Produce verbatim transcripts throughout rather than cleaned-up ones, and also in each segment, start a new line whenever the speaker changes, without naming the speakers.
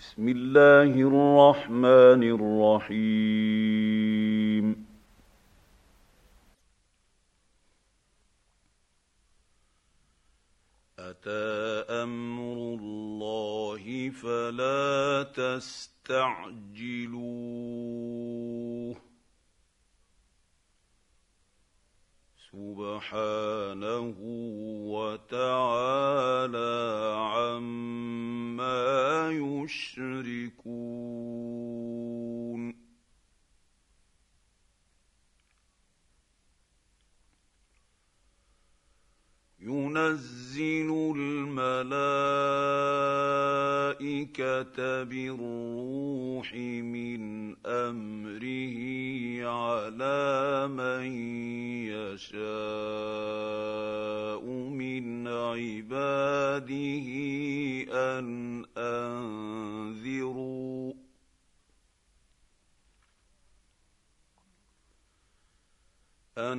بسم الله الرحمن الرحيم. أتى أمر الله فلا تستعجلوه سبحانه وتعالى عما يشركون. ينزل الملائكة بالروح من أمره على من يشاء من عباده أن أنذروا أن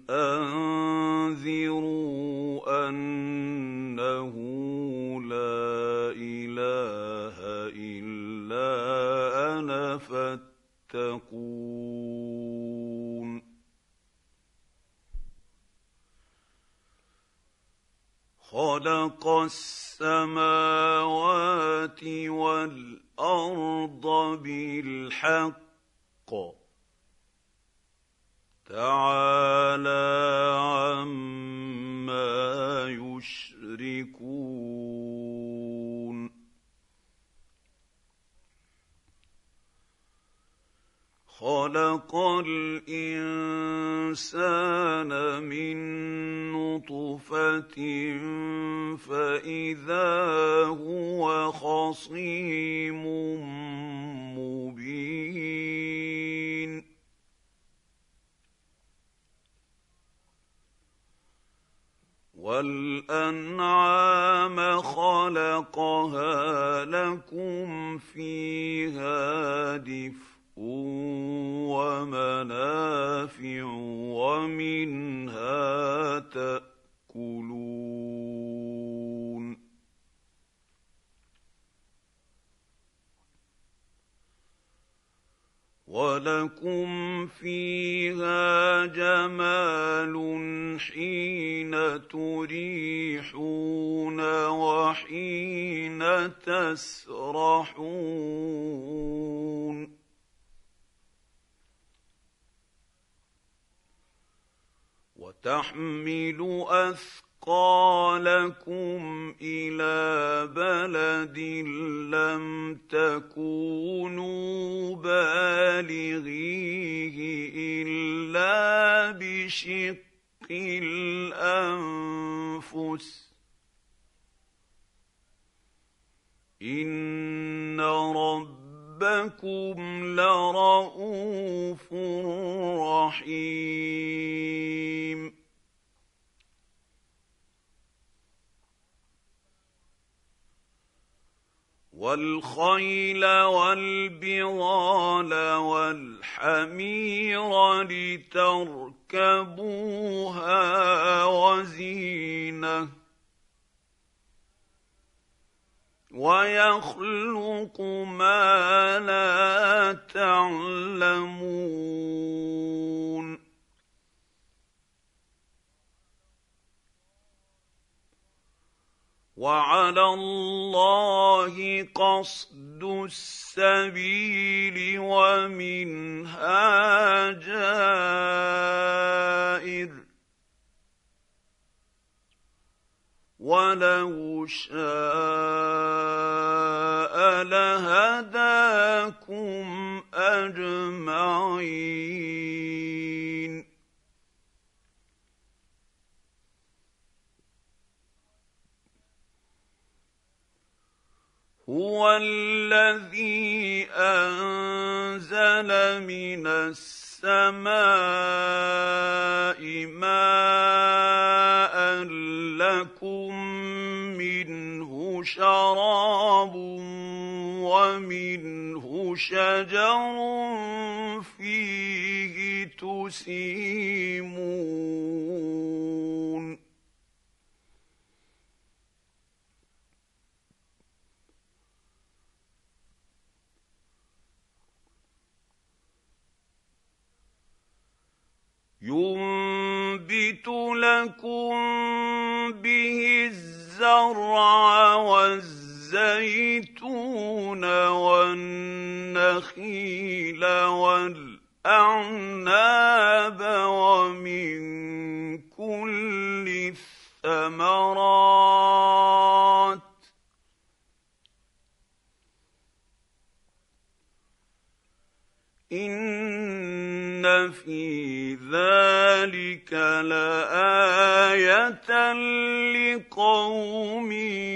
أنذروا أنه لا إله إلا أنا فاتقون. خلق السماوات والأرض بالحق تعالى عما يشركون. خلق الإنسان من نطفة فإذا هو خصيم مبين. والأنعام خلقها لكم فيها دفء ومنافع ومنها تأكلون. ولكم فيها جمال حين تريحون وحين تسرحون. وتحمل أثقالكم إلى بلد لم تكونوا بالغيه إلا بشق الأنفس إن ربكم لرءوف رحيم. والخيل والبغال والحمير لتركبوها وزينة ويخلق ما لا تعلمون. وعلى الله قصد السبيل ومنها جائر ولو شاء لهداكم أجمعين. هو الذي أنزل من السماء ماء لكم منه شراب ومنه شجر فيه تسيمون. لكم به الزرع والزيتون والنخيل والأعناب ومن كل الثمرات إن في ذلك لآية لقوم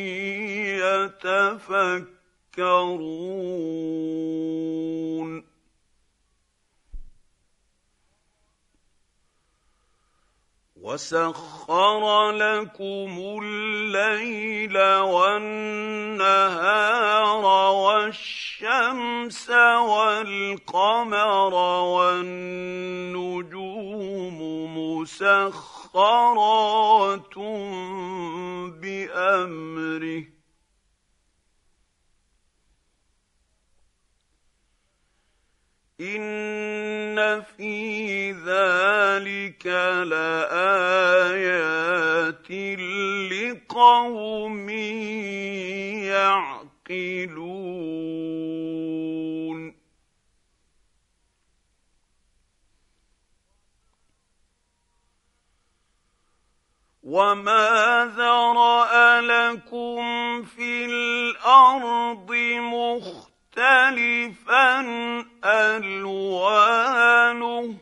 يتفكرون وسخر لكم الليل والنهار والشمس والقمر والنجوم مسخرات بأمره إن في ذلك لآيات لقوم يعقلون وما ذرأ لكم في الأرض مختلفا مختلفا ألوانه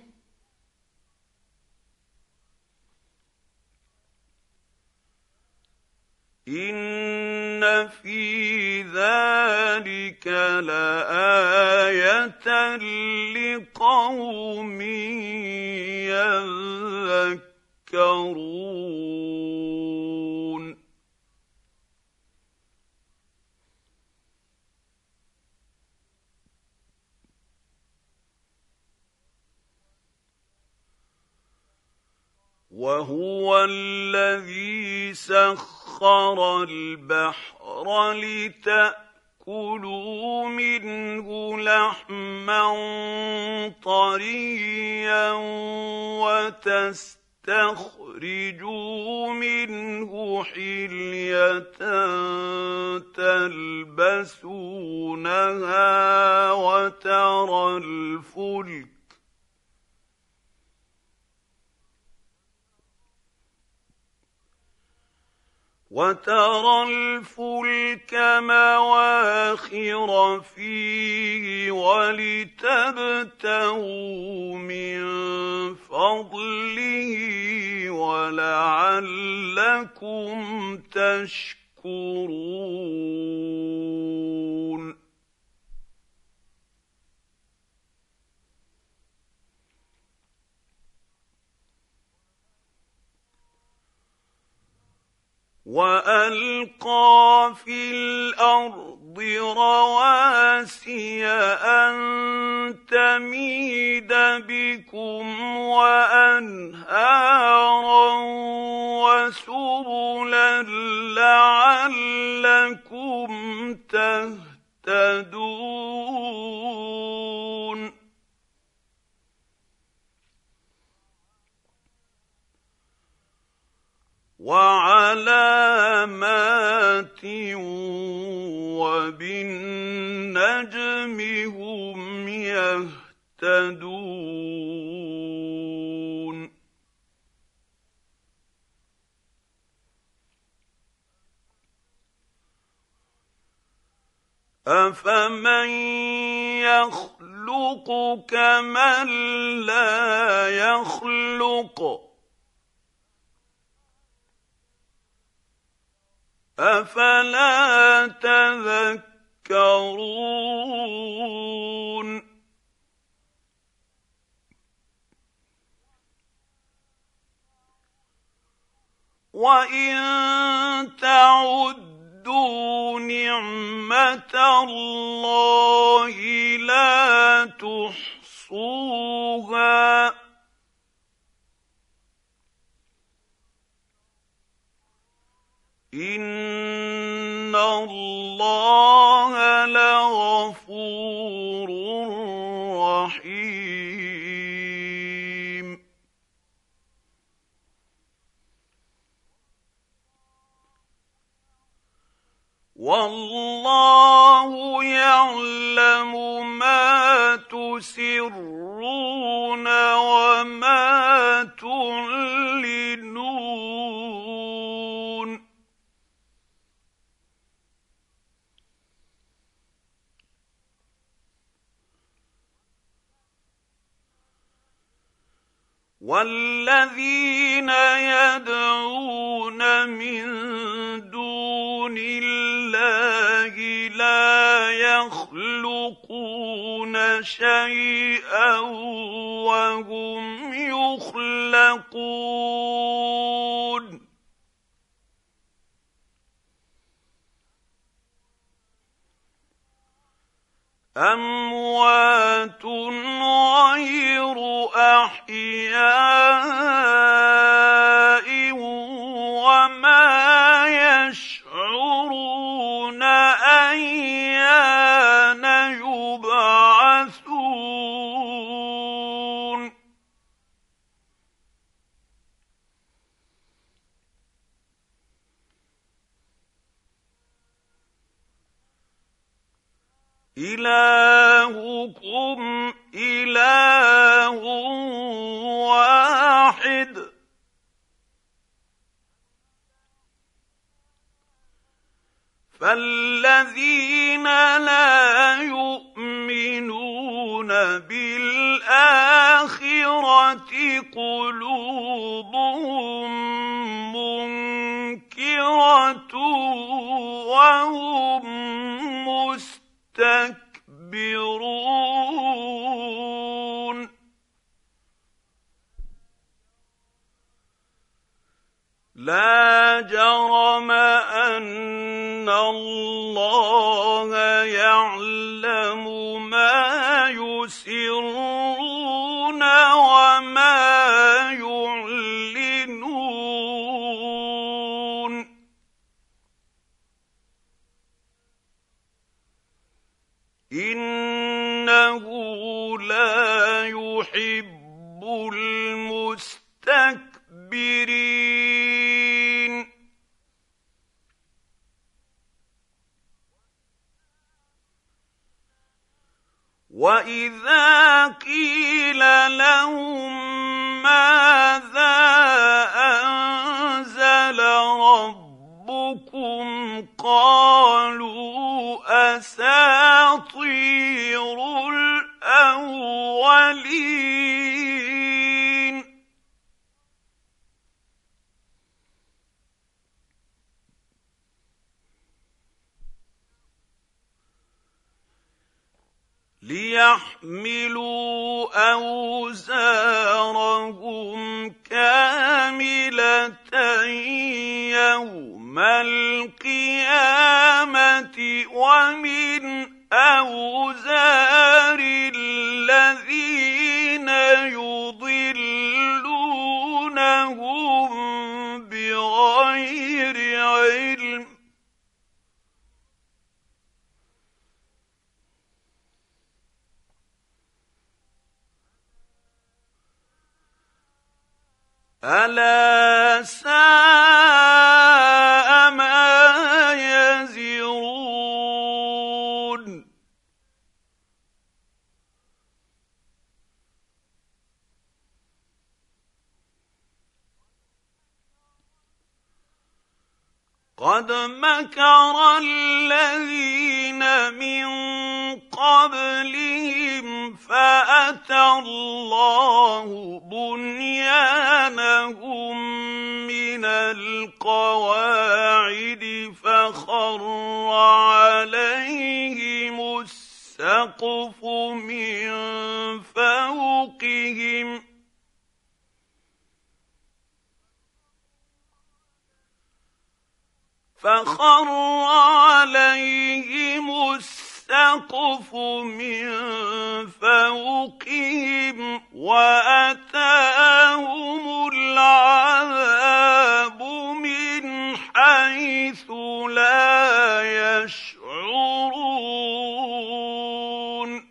إن في ذلك لآية لقوم يذكرون وهو الذي سخر البحر لتأكلوا منه لحما طريا وتستخرجوا منه حلية تلبسونها وترى الفلك وترى الفلك مواخر فيه ولتبتغوا من فضله ولعلكم تشكرون وألقى في الأرض رواسي أن تميد بكم وأنهارا وسبلا لعلكم تهتدون وعلامات وبالنجم هم يهتدون أفمن يخلق كمن لا يخلق أفلا تذكرون وإن تعدوا نعمة الله لا تحصوها إن الله لغفور رحيم والله يعلم ما تسرون وما تعلنون والذين يدعون من دون الله لا يخلقون شيئا وهم يخلقون أموات غير أحياء وما يشعرون أيان يبعثون إلهكم إله واحد فالذين لا يؤمنون بالآخرة قلوبهم منكرة وهم مستكبرون لا جرم أن الله يعلم ما يسرون وما يعلنون إنه لا يحب المستكبرين وإذا قيل لهم ماذا أنزل ربكم قالوا أساطير الأولين ليحملوا أوزارهم كاملة يوم القيامة ومن أوزار الذين يضلونهم بغير علم ألا ساء ما يزرون قد مكر الذين من قبلهم فأتى الله بنيانهم من القواعد فخر عليهم السقف من فوقهم فخر عليهم السقف من فوقهم وأتاهم العذاب من حيث لا يشعرون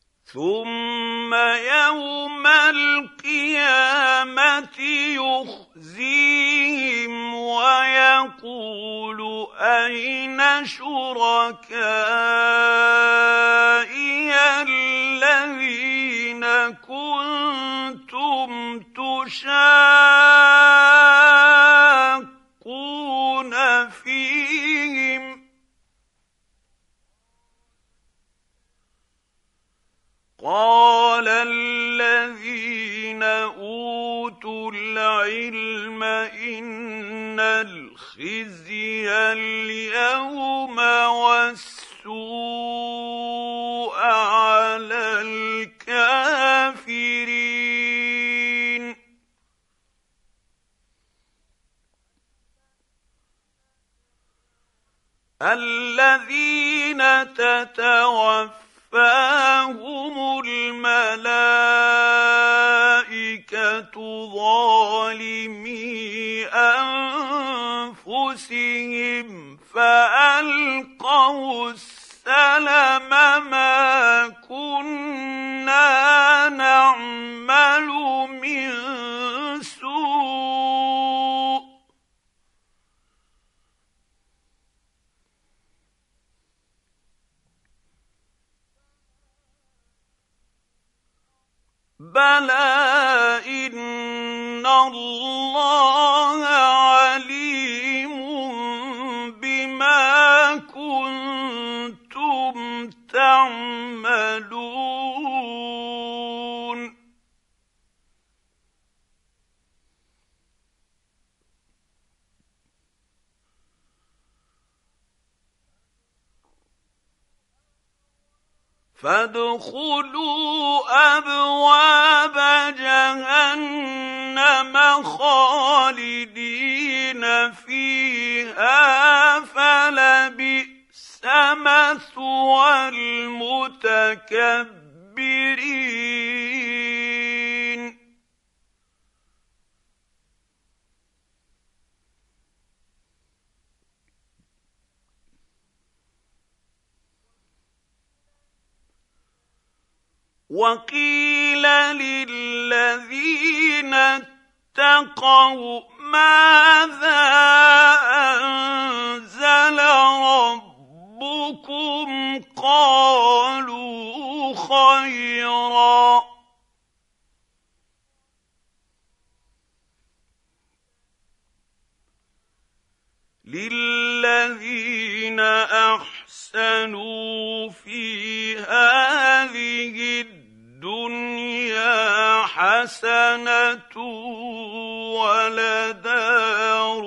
ثم يوم القيامة يخرجون شركائي الذين كنتم تشاقون فيهم قال الذين أوتوا العلم إن الخزي اليوم والسوء على الكافرين الذين تتوفاهم الملائكة ظالمي أنفسهم فألقوا السلم ما كنا نعمل من سوء بلى إن الله عليم بما كنتم تعملون فادخلوا أبواب جهنم خالدين فيها فلبئس مثوى المتكبرين وقيل للذين اتقوا ماذا أنزل ربكم قالوا خيرا للذين أحسنوا في هذه الدنيا حسنة ولدار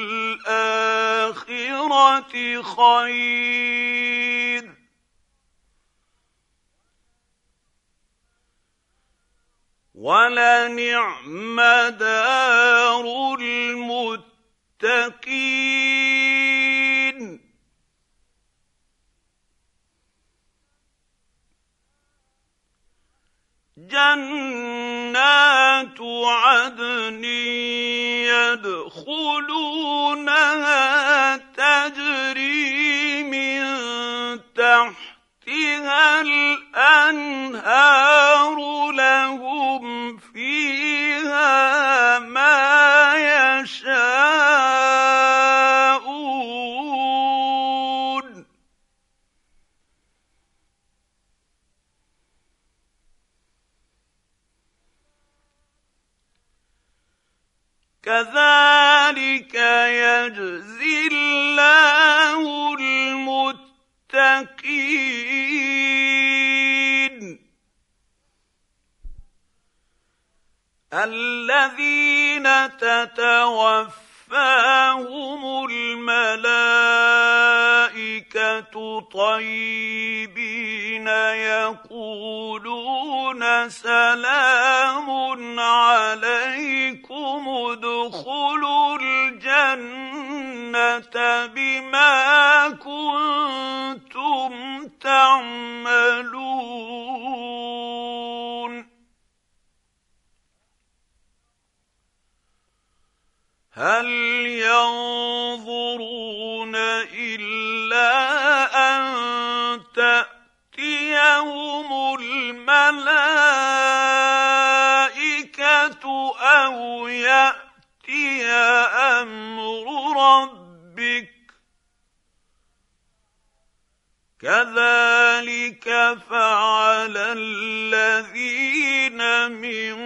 الآخرة خير ولنعم دار المتقين جنات عدن يدخلونها تجري من تحتها الأنهار لهم فيها ما يشاءون كذلك يجزي الله المتقين الذين تتوفاهم الملائكة طيبين يقولون سلام عليكم ادخلوا الجنة بما كنتم تعملون هل ينظرون إلا أن تأتيهم الملائكة أو يأتي أمر ربك كذلك فعل الذين من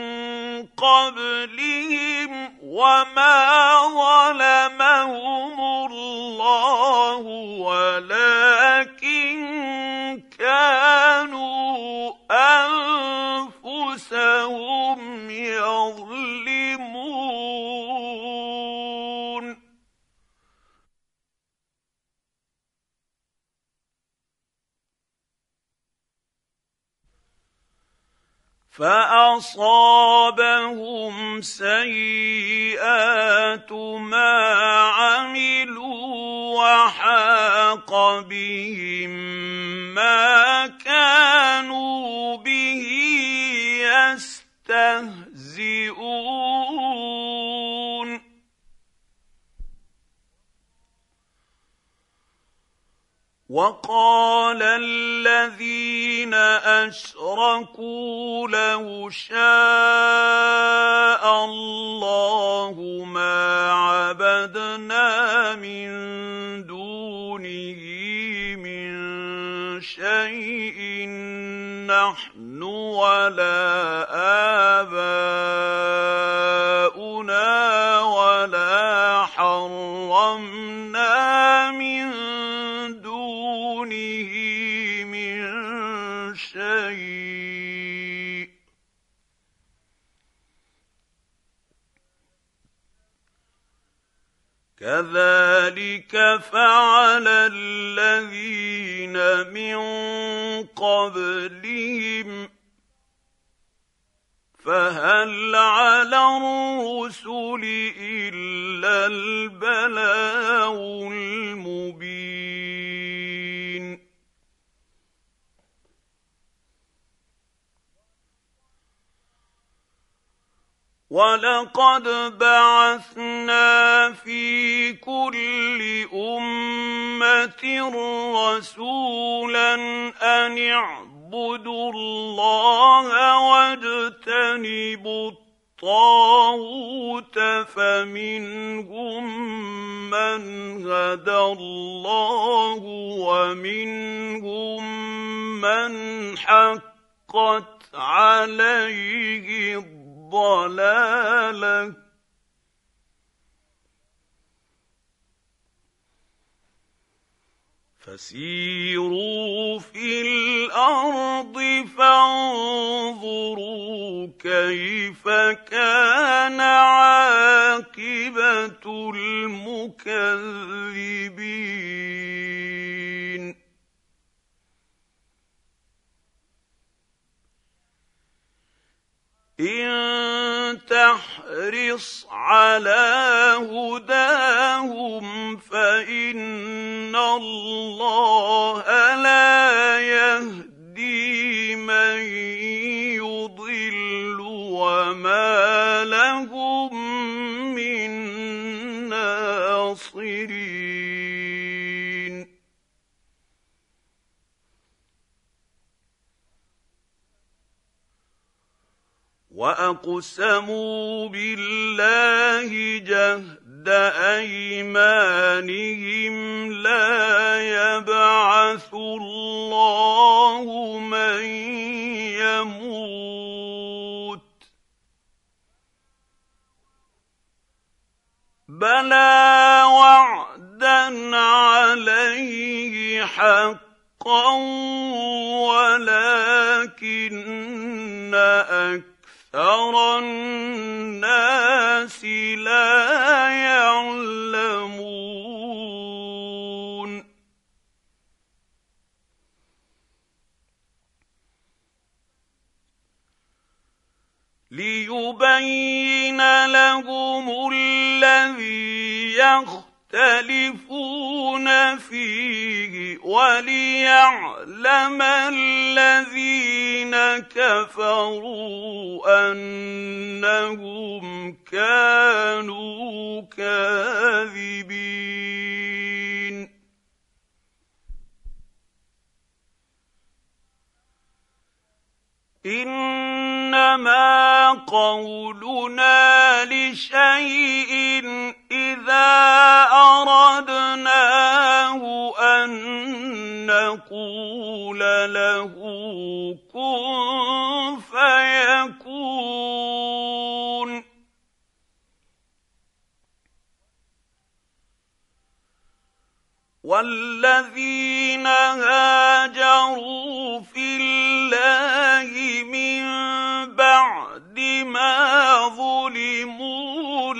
قبلهم وما ظلمهم الله ولكن كانوا أنفسهم يظلمون. فأصابهم سيئات ما عملوا وحاق بهم ما كانوا به يستهزئون. وقال الذين أشركوا لو شاء الله ما عبدنا من دونه من شيء نحن ولا آباؤنا ولا حرمنا من دونه من شيء كذلك فعل الذين من قبلهم فهل على الرسل إلا البلاغ المبين. ولقد بعثنا في كل أمة رسولا أن اعبدوا الله واجتنبوا الطاغوت فمنهم من هدى الله ومنهم من حقت عليه الضلالة فسيروا في الأرض فانظروا كيف كان عاقبة المكذبين. إن تحرص على هداهم فإن الله لا يهدي من يضل وما لهم من ناصرين. وأقسموا بالله جهد أيمانهم لا يبعث الله من يموت بلى وعدا عليه حقا ولكن أكثر أكثر الناس لا يعلمون. ليبين لهم الذي يختلفون فيه وليعلم الذين كفروا أنهم كانوا كاذبين. إنما قولنا لشيء إذا أردناه أن نقول له كن فيكون. والذين هاجروا في الله من بعد ما ظلموا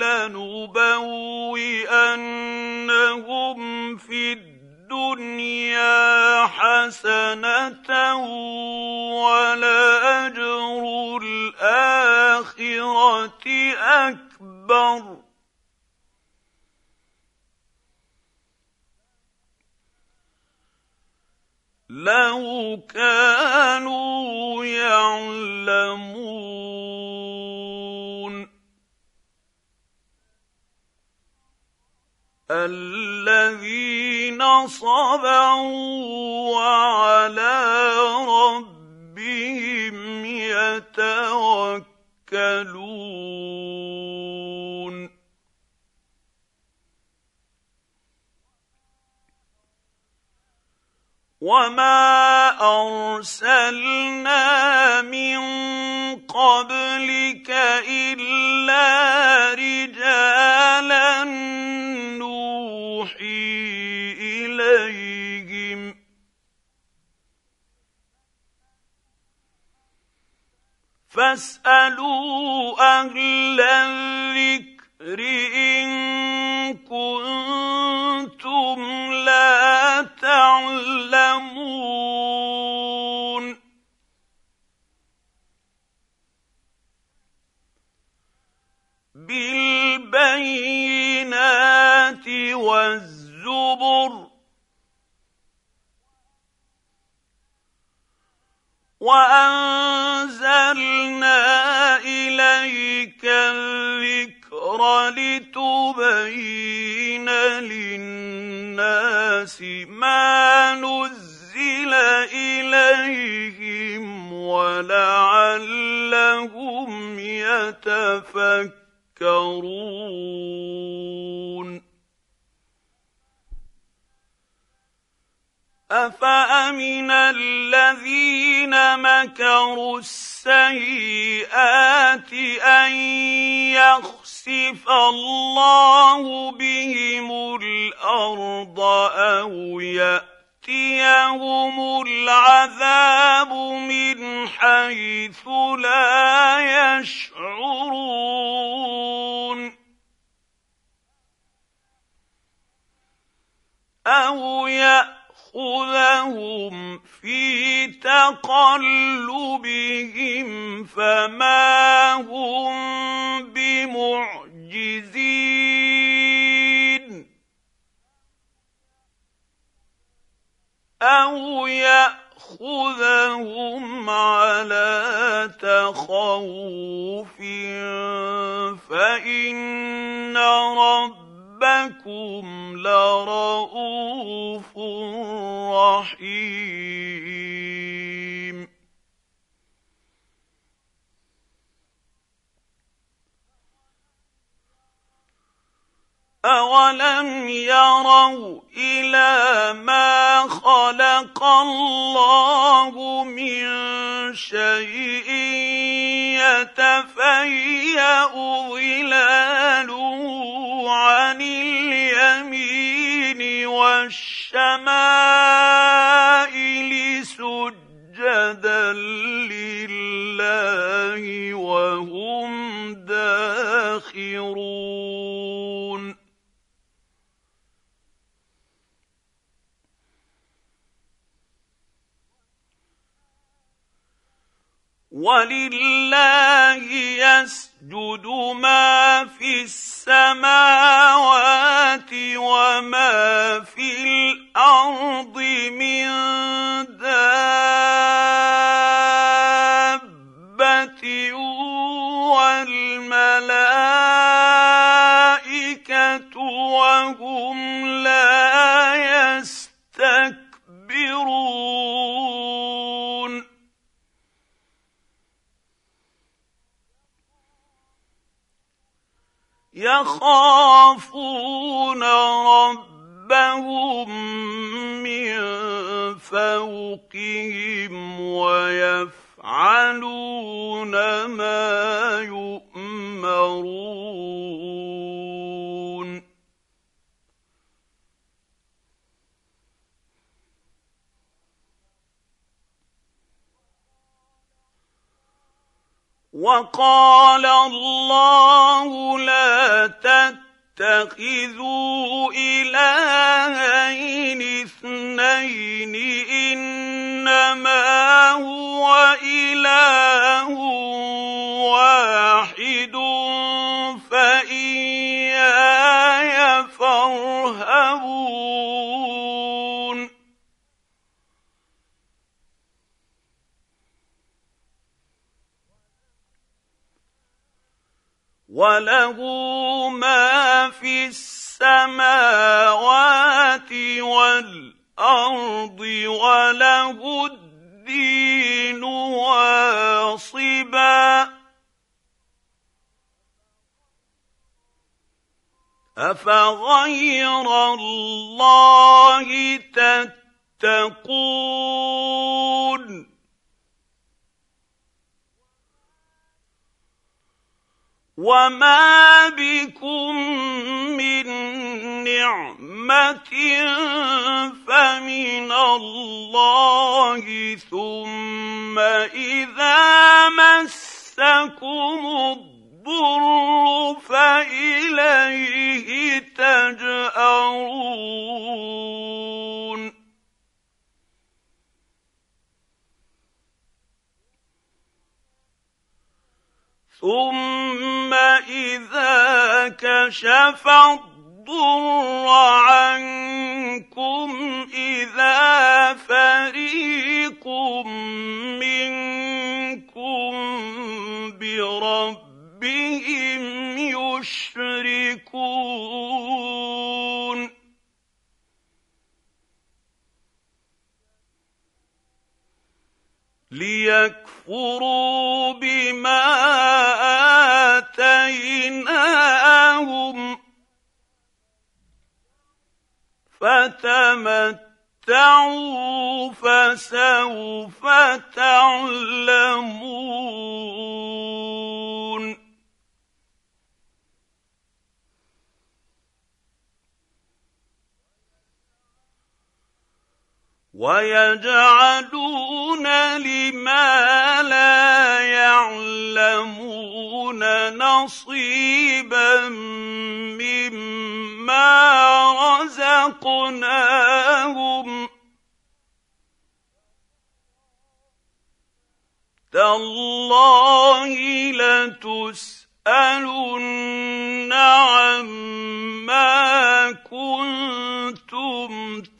لنبوئنهم في الدنيا حسنة ولأجر الآخرة أكبر لو كانوا يعلمون. الذين صبروا وعلى ربهم يتوكلون. وما أرسلنا من قبلك إلا رجالا نوحي إليهم فاسألوا أهل الذكر إن كنتم لا تعلمون. بالبينات والزبر وأنزلنا إليك الذكر لتبين للناس ما نزل إليهم ولعلهم يتفكرون. أفأمن الذين مكروا السيئات أن يخسف الله بهم الأرض أو يأتيهم العذاب من حيث لا يشعرون. أو يأتيهم خذهم في تقلبهم فما هم بمعجزين. أو يأخذهم على تخوف فإن ربهم ربكم لرؤوف رحيم. أولم يروا إلى ما خلق الله من شيء يتفيأ ظلاله عن اليمين والشمائل سجدا لله وهم داخرون. ولله يسجد ما في السماوات وما في الأرض من دابة والملائكة وهم لا يستكبرون. يخافون ربهم من فوقهم ويفعلون ما يؤمرون وقال الله لا تتخذوا إلهين اثنين إنما هو إله واحد فإياي فارهبون وله ما في السماوات والأرض وله الدين واصبا أفغير الله تتقون وما بكم من نعمة فمن الله ثم إذا مسكم الضر فإليه تجأرون ثم إذا كشف الضر عنكم إذا فريق منكم بربهم يشركون ليكفروا بما آتيناهم فتمتعوا فسوف تعلمون ويجعلون لما لا يعلمون نصيبا مما رزقناهم تالله لتسألن عما كنتم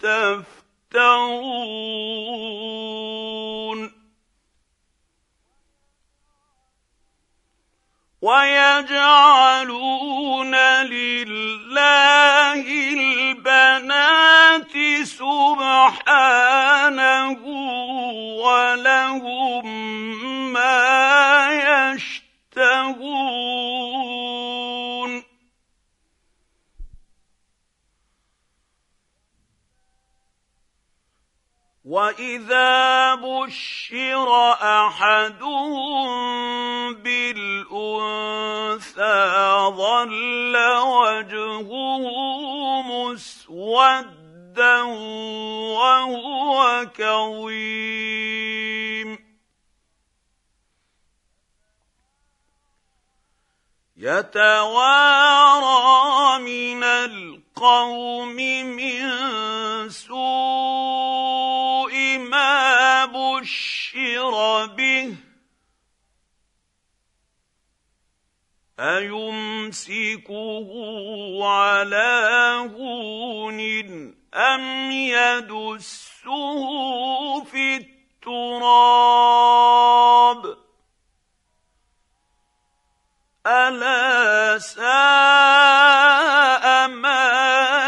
تفترون ويجعلون لله البنات سبحانه ولهم ما يشتهون وإذا بشر أحدهم بالأنثى ظل وجهه مسودا وهو كظيم يتوارى من القوم من سوء ما بشر به أيمسكه على هون أم يدسه في التراب ألا ساء ما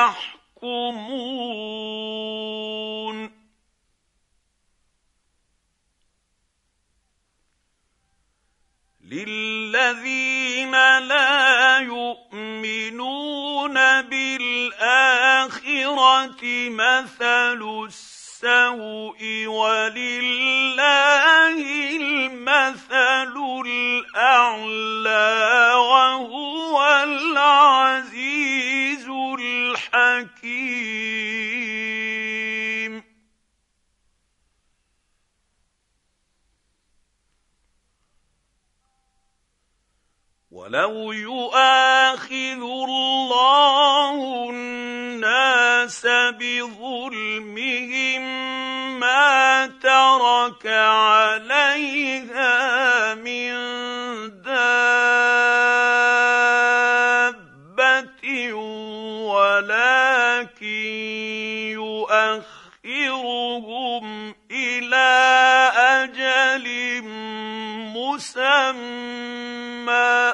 يحكمون للذين لا يؤمنون بالآخرة مثل السوء السوء ولله المثل الأعلى وهو العزيز الحكيم. ولو يؤاخذ الله الناس بظلمهم ما ترك عليها من دابة ولكن يؤخرهم إلى أجل مسمى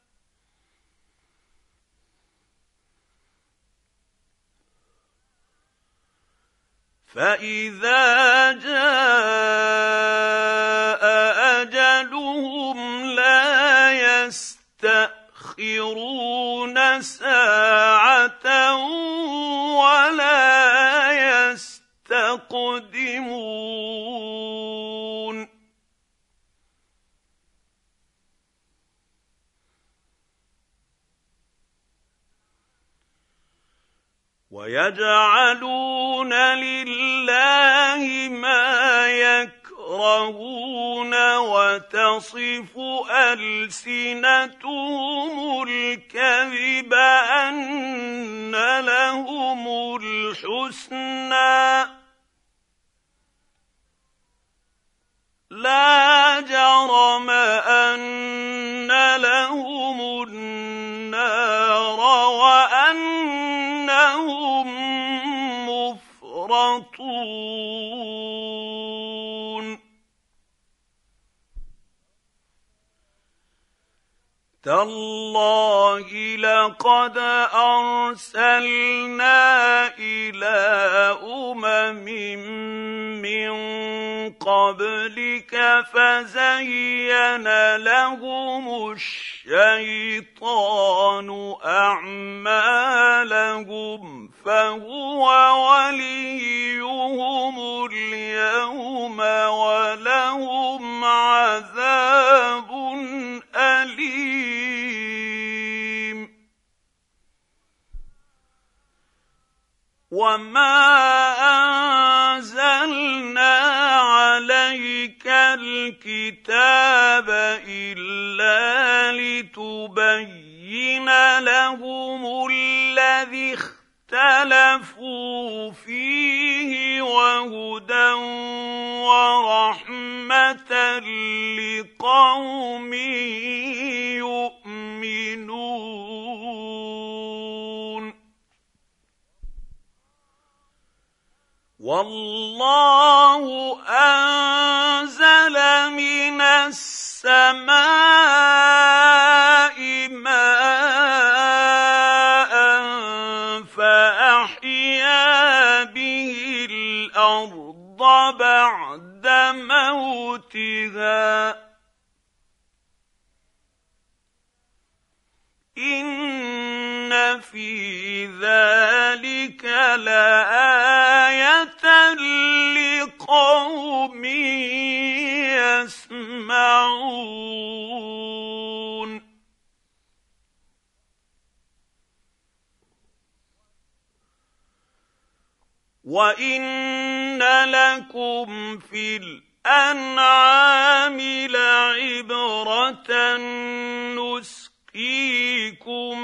فإذا جاء أجلهم لا يستأخرون ساعة ولا يستقدمون. ويجعلون لله ما يكرهون وتصف ألسنتهم الكذب أن لهم الحسنى لا جرم أن لهم النار وأنهم مفرطون. تالله لقد أرسلنا إلى أمم من قبلك فزين لهم الشيطان أعمالهم فهو وليهم اليوم ولهم عذاب أليم. وما أنزلنا عليك الكتاب إلا لتبين لهم الذي اختلفوا فيه وهدى ورحمة لقوم يؤمنون. والله أنزل من السماء ماء فأحيا به الأرض بعد موتها إن في ذلك لآية لقوم يسمعون. وإن لكم في الأنعام لعبرة نسقيكم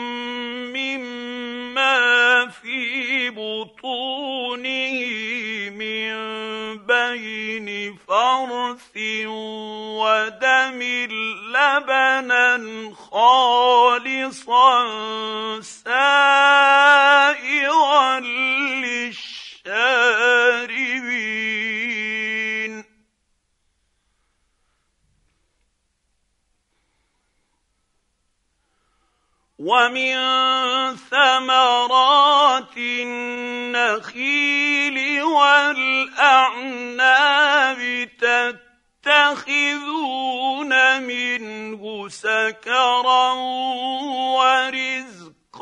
مما في بطونه من بين فرث ودم لبنا خالصا سائغا للشاربين. ومن ثمرات النخيل والأعناب تتخذون منه سكرا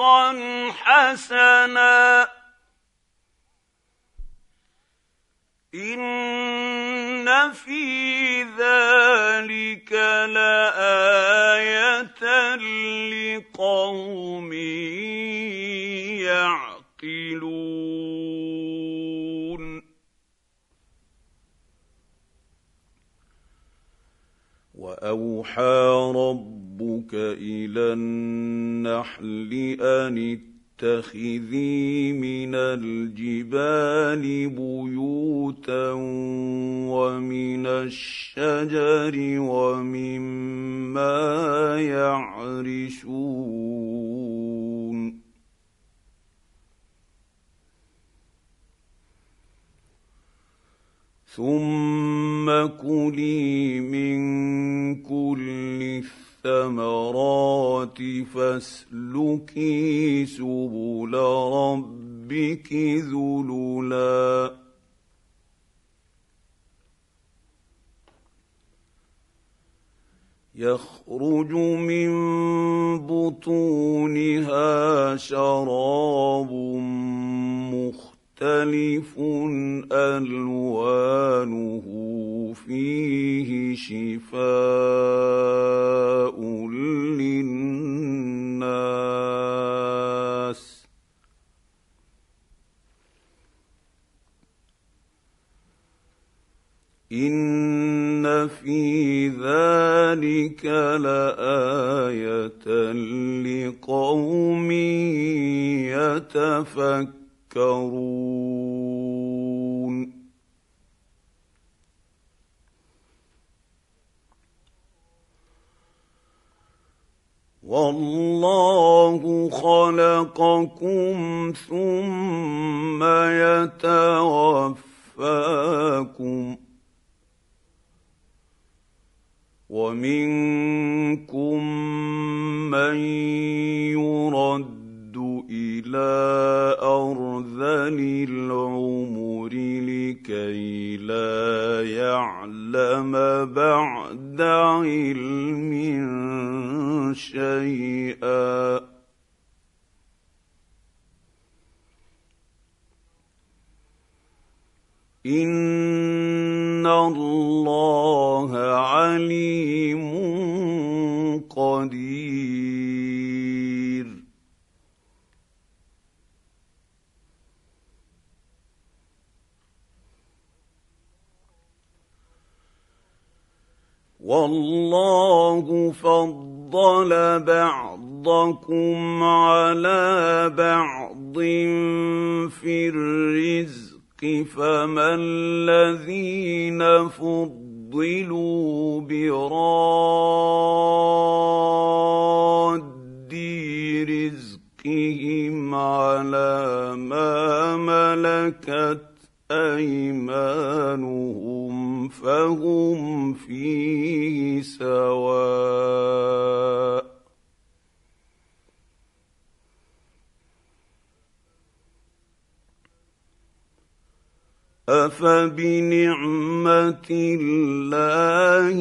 ورزقا حسنا إن في ذلك لآية لقوم يعقلون وأوحى ربك إلى النحل أن اتخذي من الجبال بيوتا ومن الشجر ومما يعرشون ثم كلي من كل الثمرات فاسلكي سبل ربك ذللا يخرج من بطونها شراب مختلف ألوانه فيه شفاء للناس إن في ذلك لآية لقوم يتفكرون والله خلقكم ثم يتوفاكم ومنكم من يرد إلى أرذل العمر لكي لا يعلم بعد علم شيئا إن الله عليم قدير والله فضل بعضكم على بعض في الرزق فما الذين فضلوا براد رزقهم على ما ملكت أيمانهم فهم فيه سواء أفبنعمة الله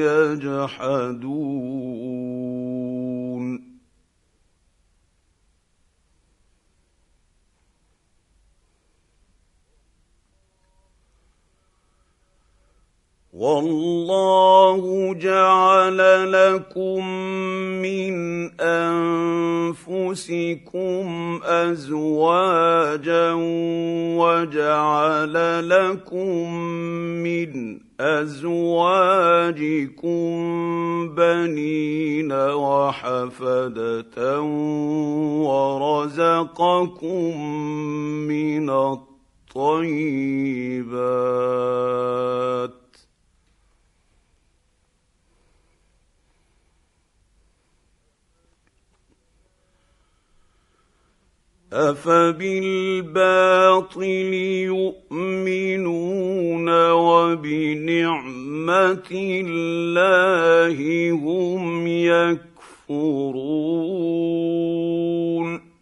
يجحدون والله جعل لكم من أنفسكم أزواجا وجعل لكم من أزواجكم بنين وحفدة ورزقكم من الطيبات أفبالباطل يؤمنون وبنعمة الله هم يكفرون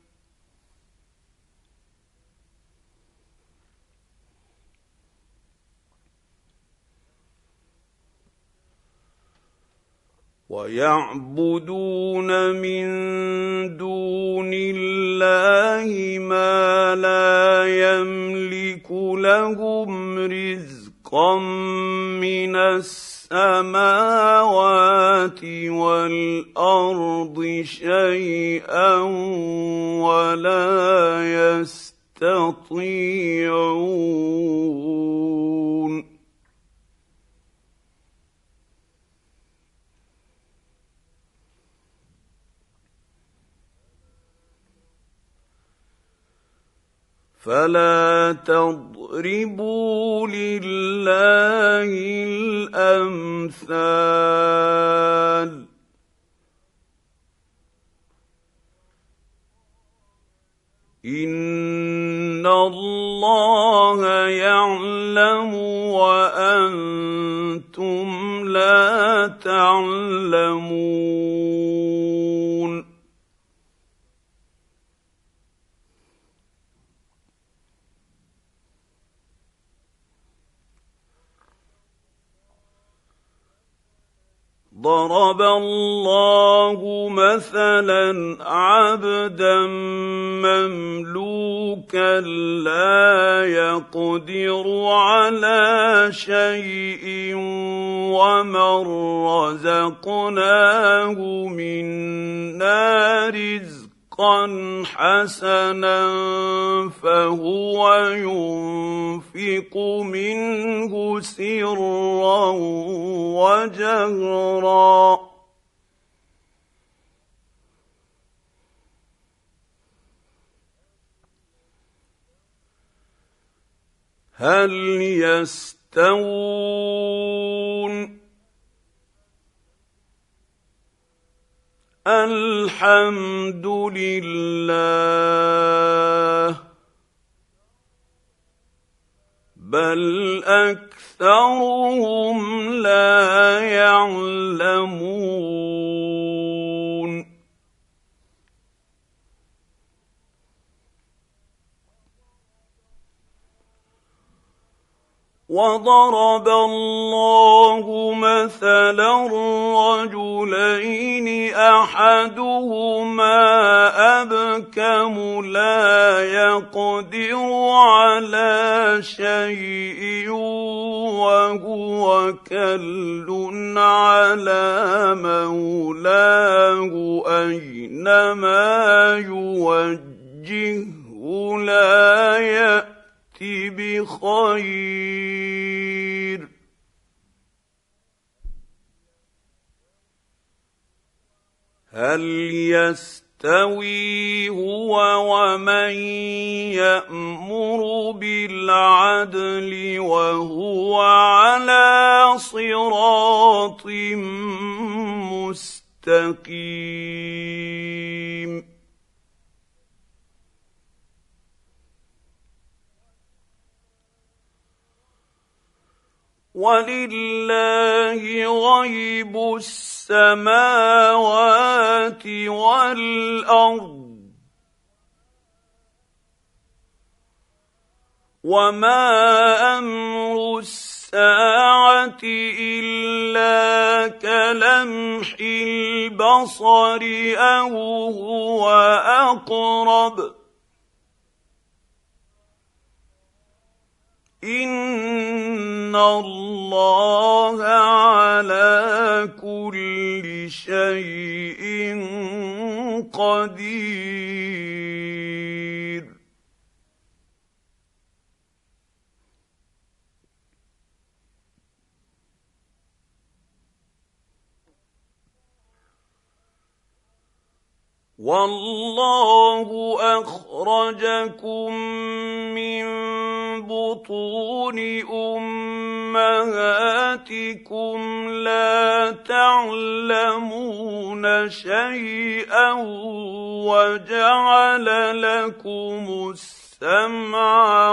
ويعبدون من دون الله ما لا يملك لهم رزقا ولا يستطيعون فلا تضربوا لله الأمثال إن الله يعلم وأنتم لا تعلمون ضرب الله مثلا عبدا مملوكا لا يقدر على شيء ومن رزقناه منا رزقا حسنا فهو ينفق منه سرا وجهرا هل يستوون الحمد لله بل أكثرهم لا يعلمون وضرب الله مثلا رجلين أحدهما أبكم لا يقدر على شيء وهو كل على مولاه أينما يوجهه لا يأتي بخير هل يستوي هو ومن يأمر بالعدل وهو على صراط مستقيم ولله غيب السماوات والأرض وما أمر الساعة إلا كلمح البصر أو هو أقرب إن الله على كل شيء قدير والله أخرجكم من بطون أمهاتكم لا تعلمون شيئا وجعل لكم السمع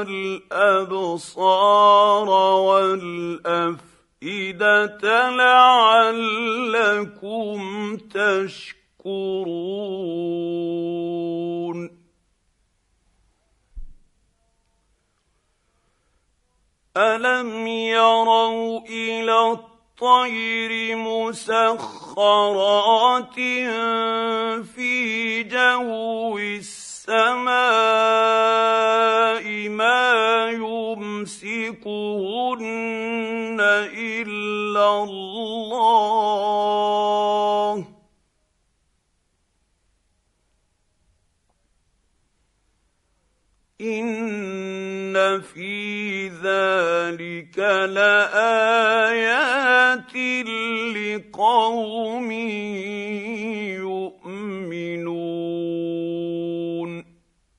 والأبصار والأفئدة لعلكم تشكرون ألم يروا إلى الطير مسخرات في جو السماء ما يمسكهن إلا الله إن في ذلك لآيات لقوم يؤمنون.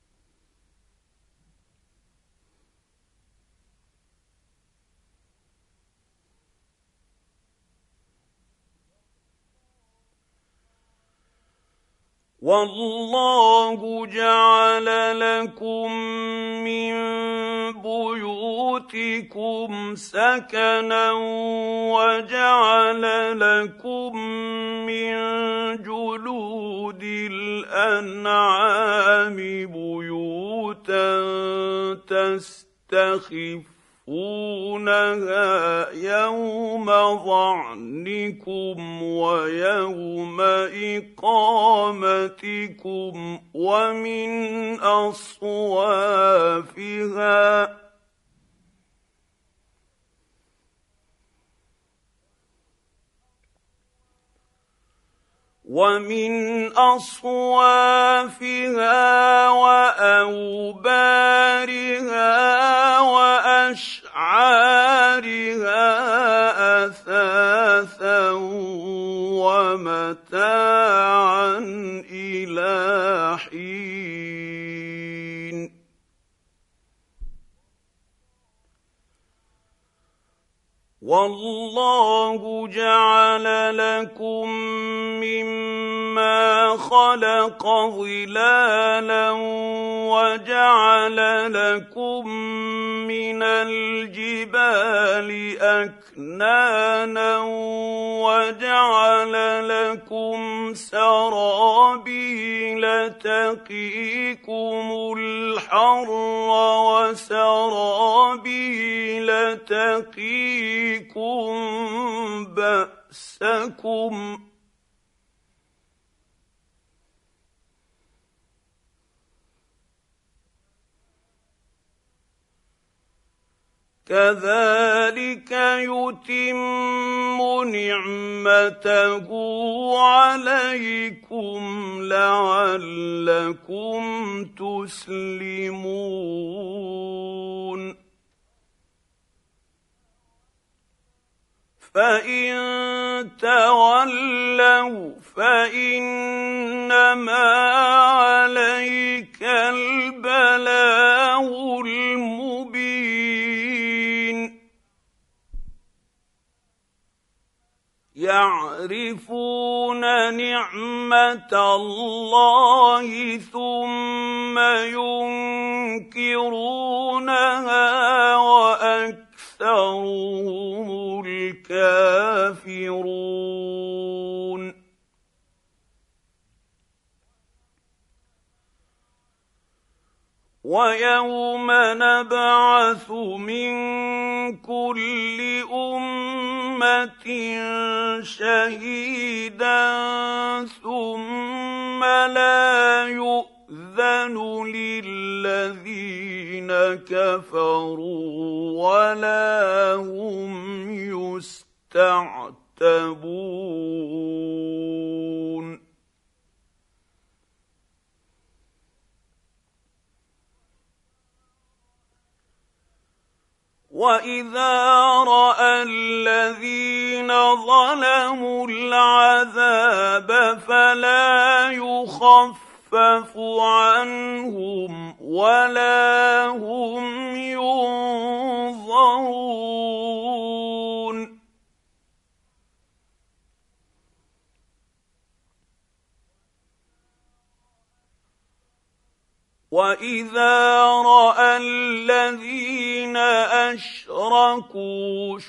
والله جعل لكم من بيوتكم سكنا وجعل لكم من جلود الأنعام بيوتا تستخفونها يوم ظعنكم ويوم إقامتكم ومن أصوافها ومن أصوافها وأوبارها وأشعارها أثاثا ومتاعا إلى حين. والله جعل لكم مما خلق ظلالا وجعل لكم من الجبال أكنانا وجعل لكم سرابيل تقيكم الحر وسرابيل تقيكم بأسكم كذلك يتم نعمته عليكم لعلكم تسلمون. فإن تولوا فإنما عليك البلاغ المبين. يعرفون نعمة الله ثم ينكرونها وأكثرهم الكافرون. ويوم نبعث من كل أمة شهيدا ثم لا يؤذن للذين كفروا ولا هم يستعتبون. وإذا رأى الذين ظلموا العذاب فلا يخفف عنهم ولا هم ينظرون. وإذا رأى الذين أشركوا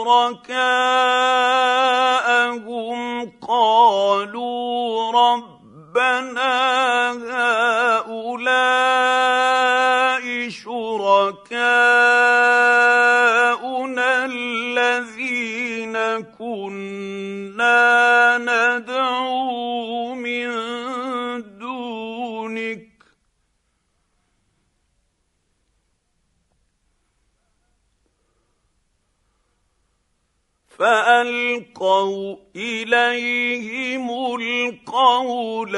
شركاءهم قالوا ربنا هؤلاء شركاؤنا الذين كنا ندعو من دونك فألقوا إليهم القول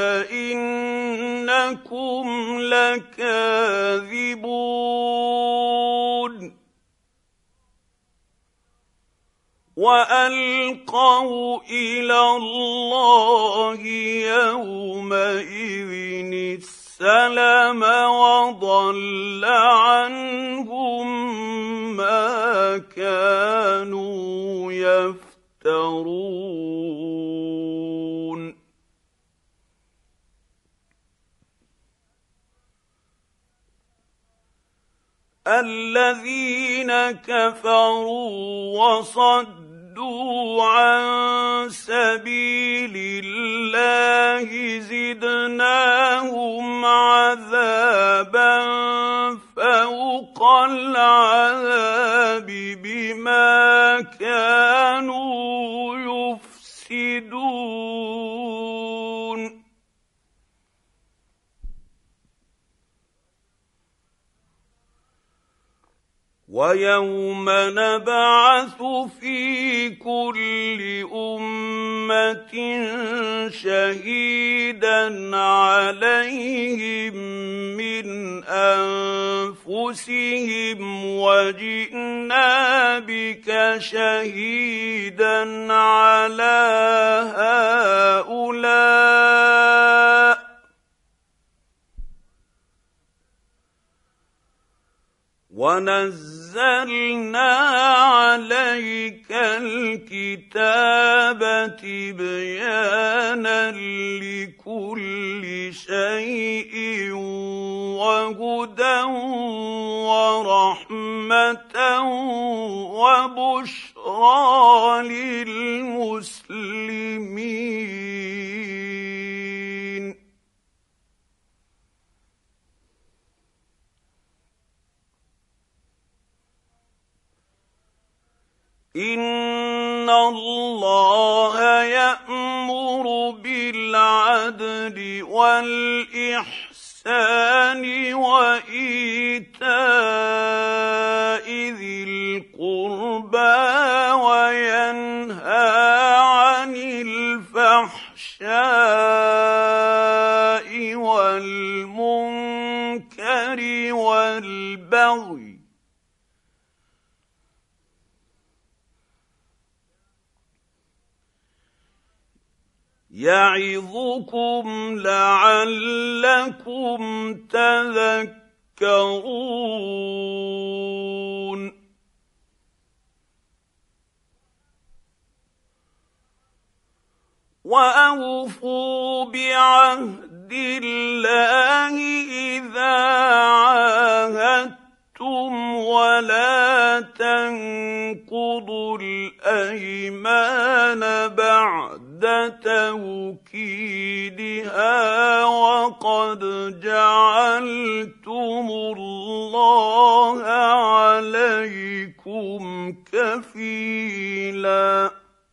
إنكم لكاذبون وألقوا إلى الله يومئذ السلم وضل عنهم ما كانوا يفترون الذين كفروا وصدوا عن سبيل الله زدناهم عذابا فوق العذاب بما كانوا يفسدون ويوم نبعث في كل أمة شهيدا عليهم من أنفسهم وجئنا بك شهيدا على هؤلاء ونزلنا عليك الكتاب تبيانا لكل شيء وهدى ورحمة وبشرى للمسلمين إن الله يأمر بالعدل والإحسان وإيتاء ذي القربى وينهى عن الفحشاء والمنكر والبغي يعظكم لعلكم تذكرون وأوفوا بعهد الله إذا عاهدتم ولا تنقضوا الأيمان بعد توكيدها وقد جعلتم الله عليكم كفيلا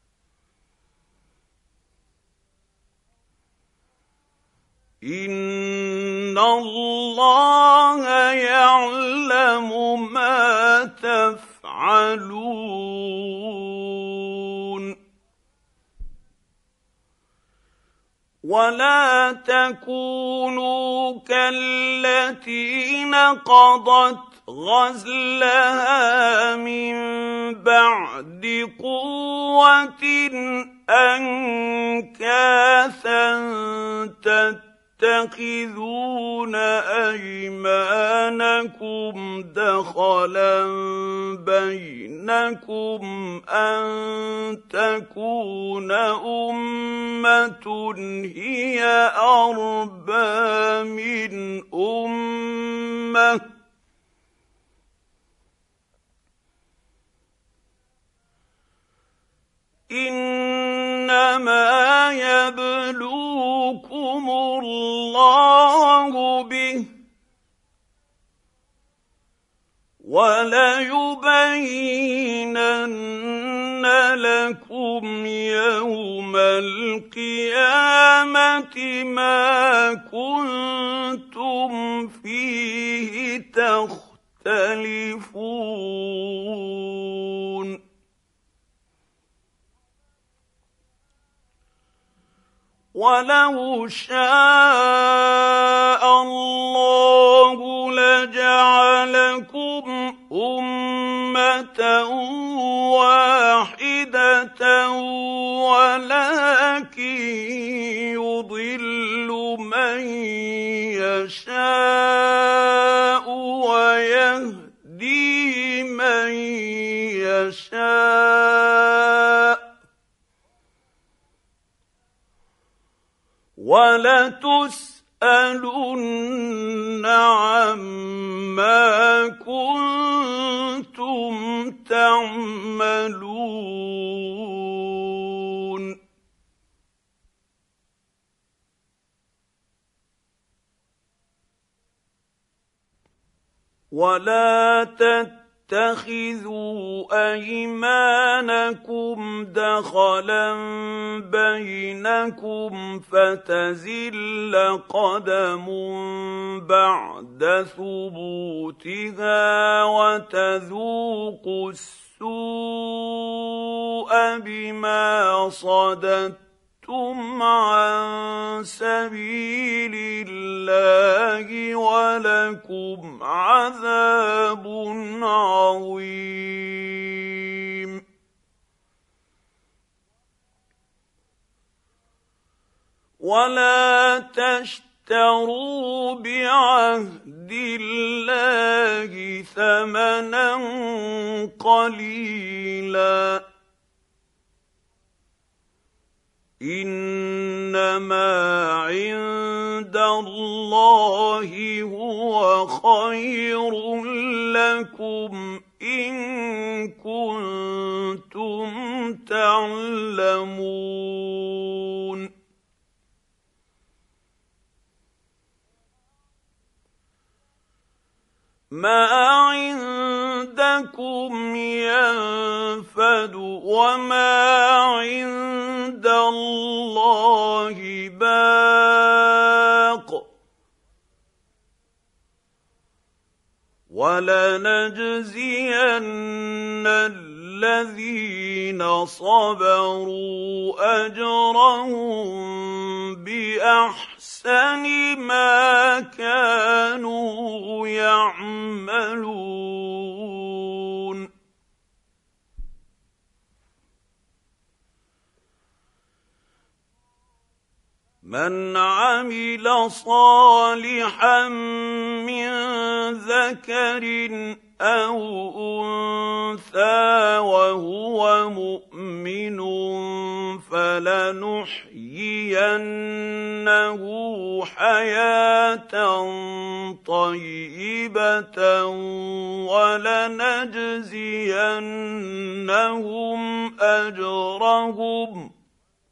إن الله يعلم ما تفعلون ولا تكونوا كالتي نقضت غزلها من بعد قوة أنكاثا تتخذون أيمانكم دخلا بينكم أن تكون أمة هي أربى من أمة إنما يبلوكم الله به وليبينن لكم يوم القيامة ما كنتم فيه تختلفون وَلَوْ شَاءَ اللَّهُ لَجَعَلَكُمْ أُمَّةً وَاحِدَةً وَلَٰكِن يُضِلُّ مَن يَشَاءُ وَيَهْدِي مَن يَشَاءُ ۚ وَلَتُسْأَلُنَّ عَمَّا كُنتُمْ تَعْمَلُونَ وَلَا تَتَّخِذُوا أَيْمَانَكُمْ دَخَلًا بَيْنَكُمْ فَتَزِلَّ قَدَمٌ بَعْدَ ثُبُوتِهَا وَتَذُوقُوا السُّوءَ بِمَا صَدَدتُّمْ عَن سَبِيلِ اللَّهِ وَلَكُمْ عَذَابٌ عَظِيمٌ وَلَا تَشْتَرُوا بِعَهْدِ اللَّهِ ثَمَنًا قَلِيلًا ۚ إِنَّمَا عِندَ اللَّهِ هُوَ خَيْرٌ لَّكُمْ إِن كُنتُمْ تَعْلَمُونَ مَا عِندَكُمْ يَنفَدُ وَمَا عِندَ اللَّهِ بَاقٍ ۗ وَلَنَجْزِيَنَّ الَّذِينَ صَبَرُوا أَجْرَهُم بِأَحْسَنِ مَا كَانُوا يَعْمَلُونَ مَنْ عَمِلَ صَالِحًا مِّن ذَكَرٍ أَوْ أُنثَىٰ وَهُوَ مُؤْمِنٌ فَلَنُحْيِيَنَّهُ حَيَاةً طَيِّبَةً وَلَنَجْزِيَنَّهُمْ أَجْرَهُمْ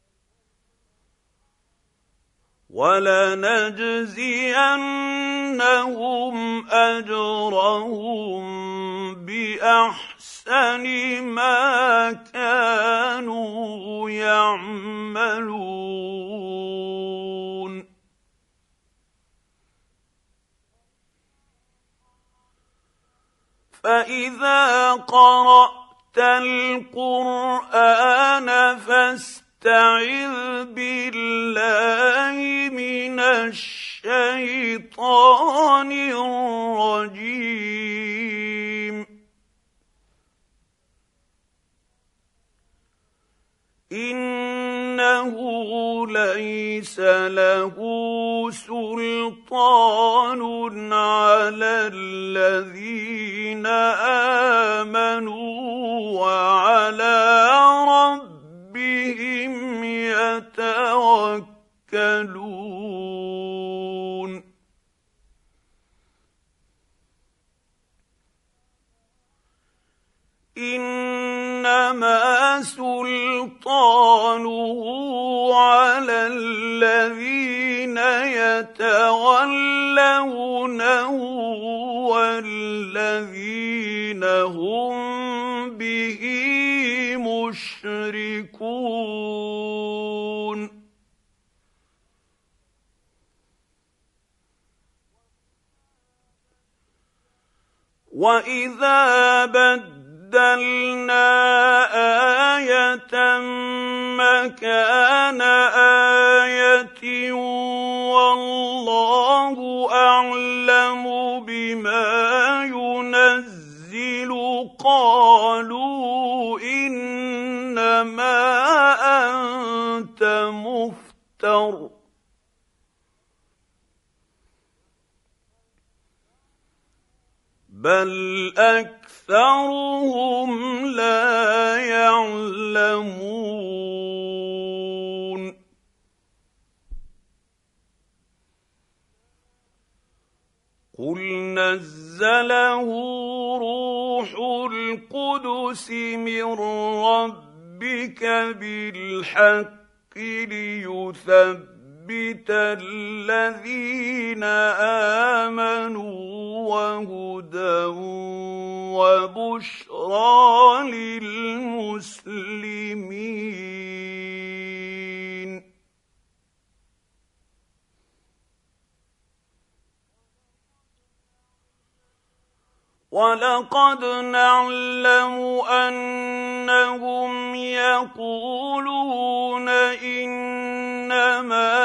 وَلَنَجْزِيَنَّهُمْ أَجْرَهُم بِأَحْسَنِ مَا كَانُوا يَعْمَلُونَ فَإِذَا قَرَأْتَ الْقُرْآنَ فَاسْتَعِذْ بِاللَّهِ مِنَ الشَّيْطَانِ الرَّجِيمِ إِنَّهُ لَيْسَ لَهُ سُلْطَانٌ عَلَى الَّذِينَ آمَنُوا وَعَلَىٰ رَبِّهِمْ يَتَوَكَّلُونَ إِنَّمَا سُلْطَانُهُ عَلَى الَّذِينَ يَتَوَلَّوْنَهُ وَالَّذِينَ هُم بِهِ مُشْرِكُونَ وَإِذَا بَدَّلْنَا آية مكان آية والله أعلم بما ينزل قالوا إنما أنت مفتر بل أكثرهم لا يعلمون قل نزله روح القدس من ربك بالحق ليثبت الذين آمنوا وهدى وبشرى للمسلمين ولقد نعلم أنهم يقولون إنما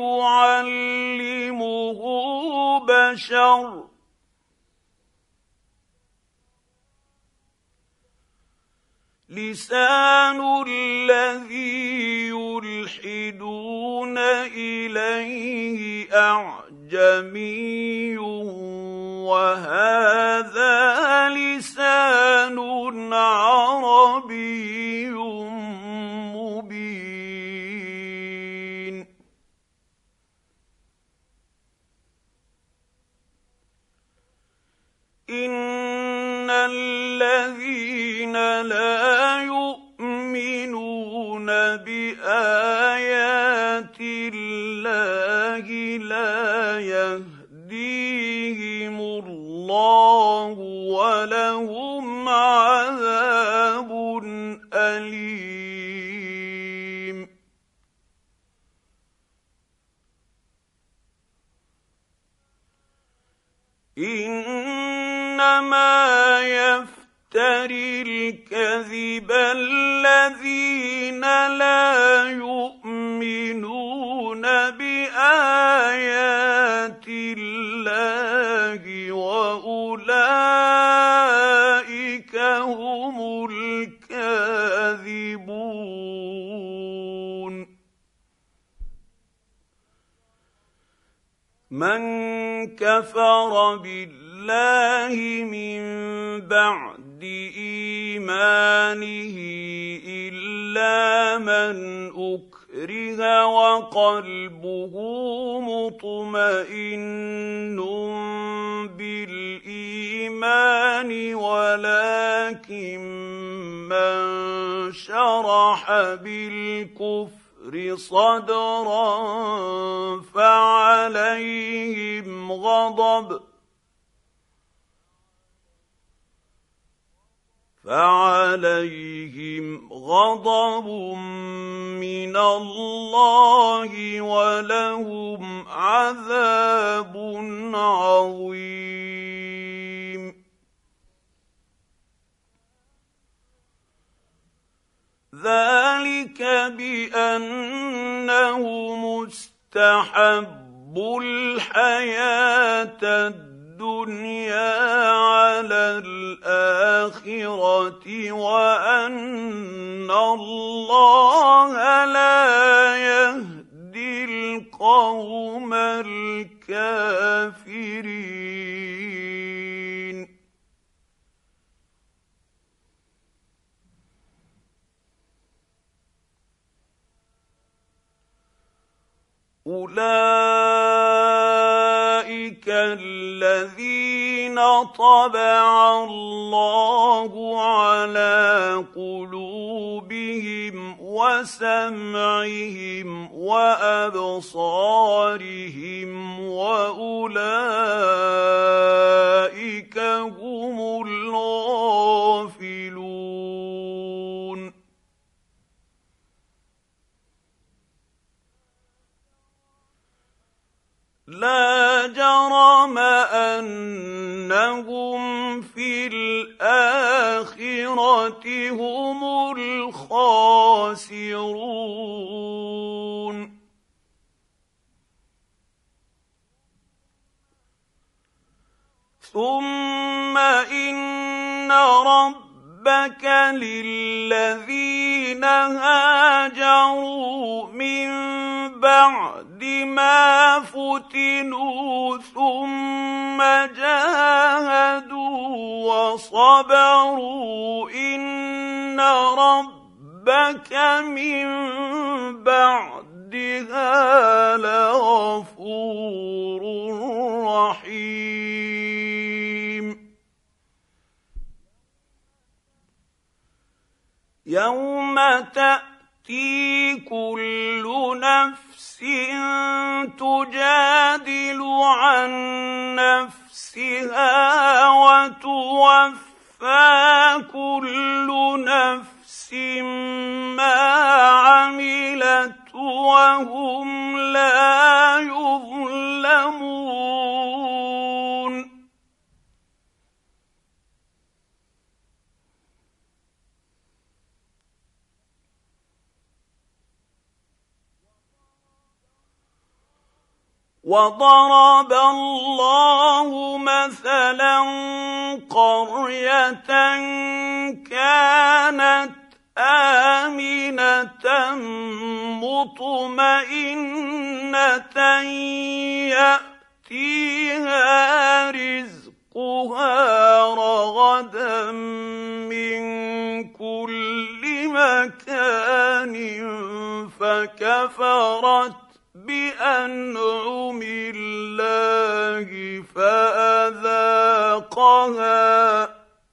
يعلمه بشر لسان الذي يلحدون إليه أعجمي وهذا لسان عربي مبين إن الذين لا يؤمنون بآيات الله لا يهديهم الله ولهم عذاب أليم إنما يفتري الكذب الذين لا يؤمنون بآيات الله وأولئك هم الكاذبون من كفر بالله من بعد إيمانه إلا من أكره وقلبه مطمئن بالإيمان ولكن من شرح بالكفر صدرا فعليهم غضب فعليهم غضب من الله ولهم عذاب عظيم ذلك بأنه مستحب الحياة الدنيا على الآخرة وأن الله لا يهدي القوم الكافرين أولئك الذين طبع الله على قلوبهم وسمعهم وأبصارهم وأولئك هم الغافلون لا جرم أنهم في الآخرة هم الخاسرون ثم إن ربك للذين هاجروا من بعد ما فتنوا ثم جاهدوا وصبروا إن ربك من بعدها لغفور رحيم. يوم تأتي كل نفس تجادل عن نفسها وتوفى كل نفس ما عملت وهم لا يظلمون. وضرب الله مثلا قرية كانت آمنة مطمئنة يأتيها رزقها رغدا من كل مكان فكفرت بأنعم الله فأذاقها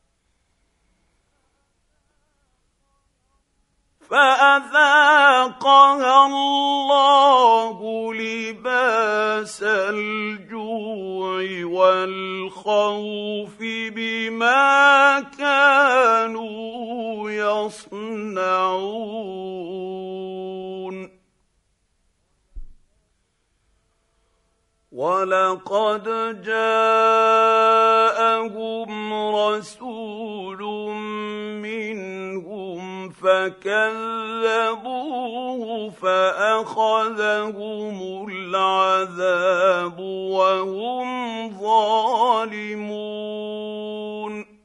فأذاقها الله لباس الجوع والخوف بما كانوا يصنعون. وَلَقَدْ جَاءَهُمْ رَسُولٌ مِّنْهُمْ فَكَذَّبُوهُ فَأَخَذَهُمُ الْعَذَابُ وَهُمْ ظَالِمُونَ.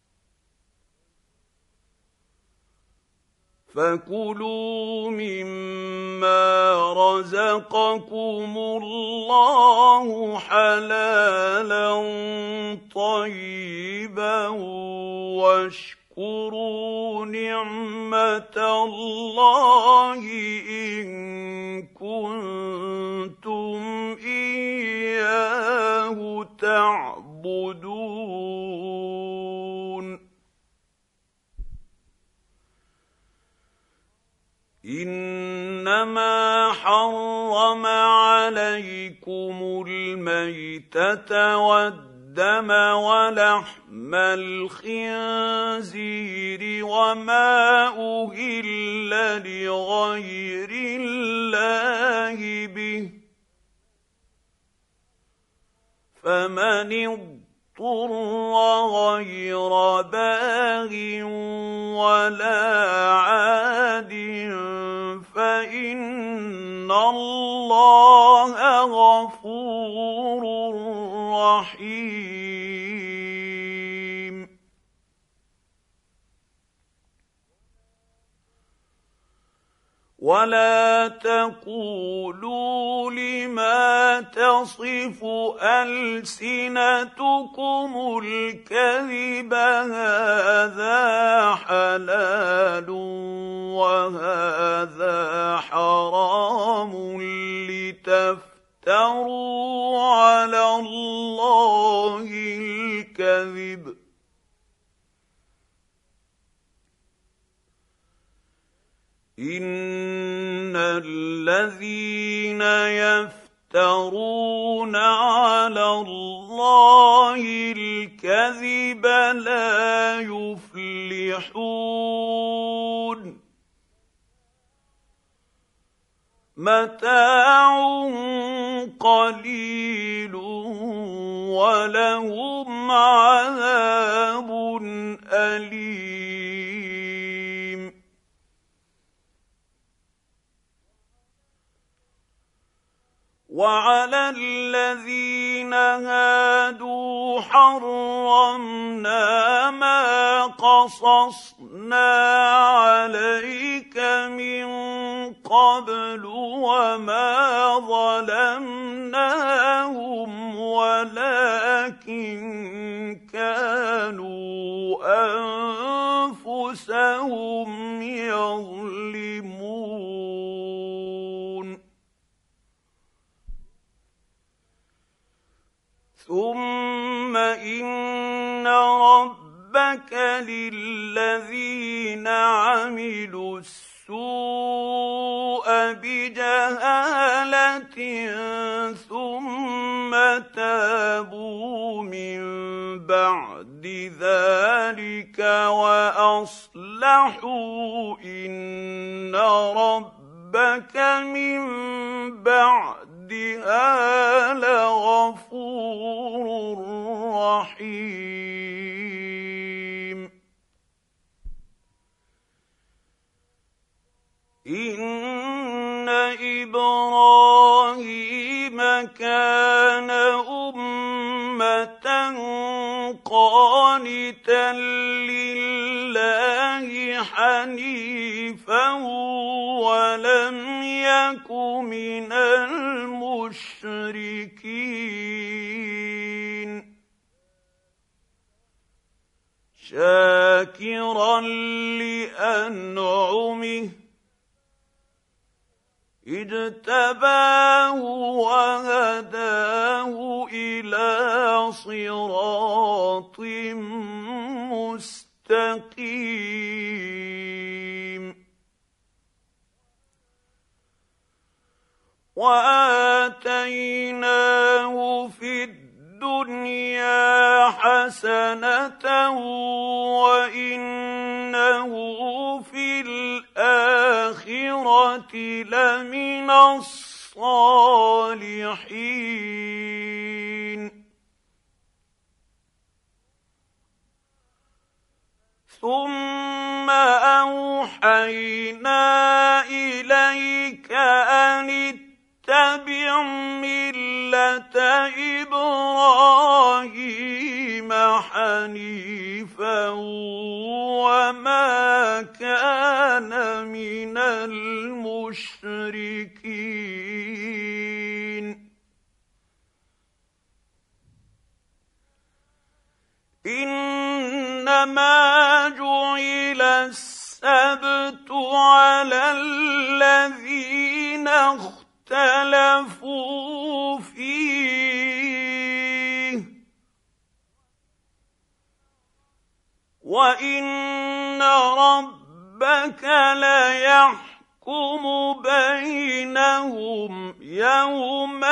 فَكُلُوا مِمَّا رَزَقَكُمُ اللَّهُ حَلَالًا طَيِّبًا وَاشْكُرُوا نِعْمَةَ اللَّهِ إِن كُنتُمْ إِيَّاهُ تَعْبُدُونَ. إِنَّمَا حَرَّمَ عَلَيْكُمُ الْمَيْتَةَ وَالدَّمَ وَلَحْمَ الْخِنزِيرِ وَمَا أُهِلَّ لِغَيْرِ اللَّهِ بِهِ، فَمَنِ اضْطُرَّ غَيْرَ بَاغٍ وَلَا عَادٍ فَإِنَّ اللَّهَ غَفُورٌ رَّحِيمٌ. وَلَا تَقُولُوا لِمَا تَصِفُ أَلْسِنَتُكُمُ الْكَذِبَ هَٰذَا حَلَالٌ وَهَٰذَا حَرَامٌ لِّتَفْتَرُوا عَلَى اللَّهِ الْكَذِبَ. إِنَّ الَّذِينَ يَفْتَرُونَ عَلَى اللَّهِ الْكَذِبَ لَا يُفْلِحُونَ. مَتَاعٌ قَلِيلٌ وَلَهُمْ عَذَابٌ أَلِيمٌ. وعلى الذين هادوا حرمنا ما قصصنا عليك من قبل وما ظلمناهم ولكن كانوا أنفسهم يظلمون ثم إن ربك للذين عملوا السوء بجهالة ثم تابوا من بعد ذلك وأصلحوا إن ربك من بعدها لغفور رحيم إن إبراهيم كان أمة قانتا لله حنيفا ولم يك من المشركين شاكرا لأنعمه اجتباه وهداه إلى صراط مستقيم وآتيناه في الدنيا حسنة وإنه في الآخرة لمن الصالحين ثم أوحينا إليك أن اتبع ملة إبراهيم حنيفا وما كان من المشركين إنما جعل السبت على الذين اختلفوا فيه وإن ربك ليحكم بينهم يوم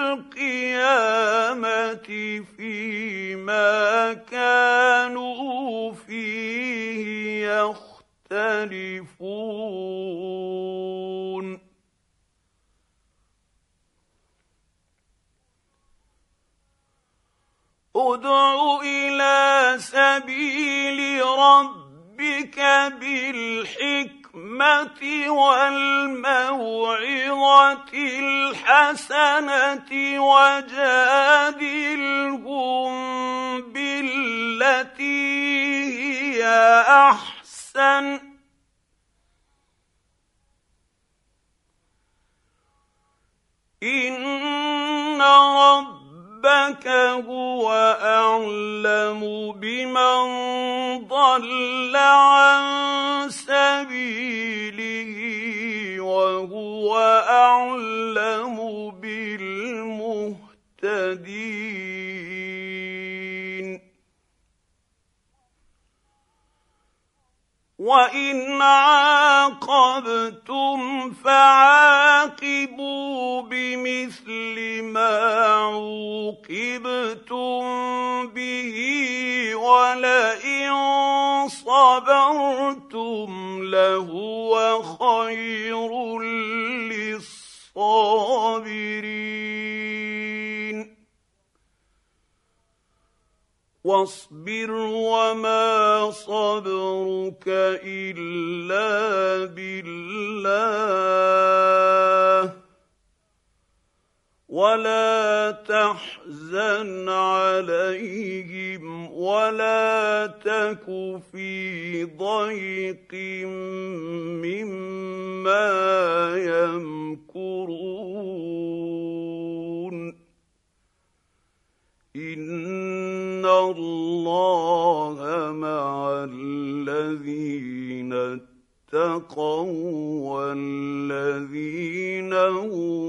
القيامة فيما كانوا فيه يختلفون ادع إلى سبيل ربك بالحكمة والموعظة الحسنة وجادلهم بالتي هي أحسن إن ربك هو أعلم بمن ضل عن سبيله وهو أعلم بالمهتدين وإن عاقبتم فعاقبوا بمثل ما عوقبتم به ولئن صبرتم لهو خير للصابرين واصبر وما صبرك إلا بالله ولا تحزن عليهم ولا تك في ضيق مما يمكرون إن الله مع الذين اتقوا والذين هم